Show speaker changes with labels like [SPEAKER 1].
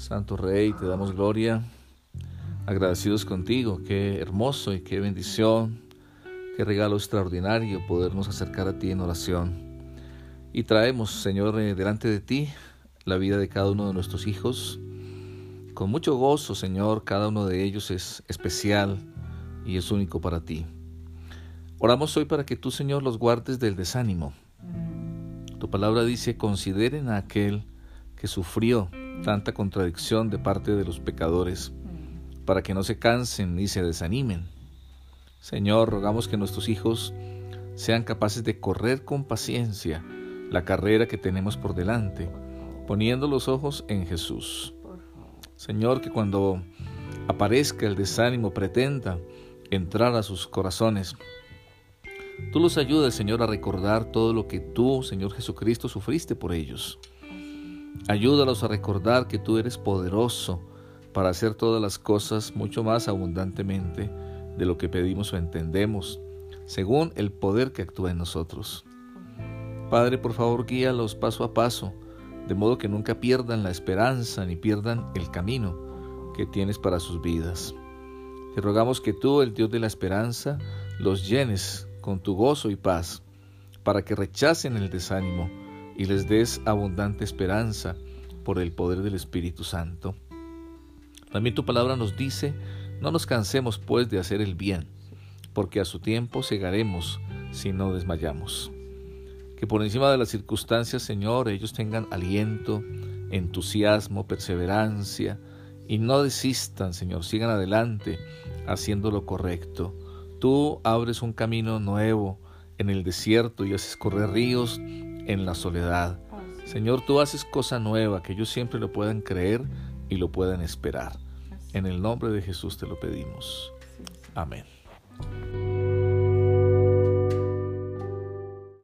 [SPEAKER 1] Santo Rey, te damos gloria, agradecidos contigo. Qué hermoso y qué bendición, qué regalo extraordinario podernos acercar a ti en oración. Y traemos, Señor, delante de ti la vida de cada uno de nuestros hijos. Con mucho gozo, Señor, cada uno de ellos es especial y es único para ti. Oramos hoy para que tú, Señor, los guardes del desánimo. Tu palabra dice: consideren a aquel que sufrió tanta contradicción de parte de los pecadores, para que no se cansen ni se desanimen. Señor, rogamos que nuestros hijos sean capaces de correr con paciencia la carrera que tenemos por delante, poniendo los ojos en Jesús. Señor, que cuando aparezca el desánimo pretenda entrar a sus corazones, tú los ayudes, Señor, a recordar todo lo que tú, Señor Jesucristo, sufriste por ellos. Ayúdalos a recordar que tú eres poderoso para hacer todas las cosas mucho más abundantemente de lo que pedimos o entendemos, según el poder que actúa en nosotros. Padre, por favor, guíalos paso a paso, de modo que nunca pierdan la esperanza ni pierdan el camino que tienes para sus vidas. Te rogamos que tú, el Dios de la esperanza, los llenes con tu gozo y paz, para que rechacen el desánimo y les des abundante esperanza por el poder del Espíritu Santo. También tu palabra nos dice: no nos cansemos pues de hacer el bien, porque a su tiempo segaremos si no desmayamos. Que por encima de las circunstancias, Señor, ellos tengan aliento, entusiasmo, perseverancia, y no desistan, Señor, sigan adelante haciendo lo correcto. Tú abres un camino nuevo en el desierto y haces correr ríos en la soledad. Señor, tú haces cosa nueva, que ellos siempre lo puedan creer y lo puedan esperar. En el nombre de Jesús te lo pedimos. Amén.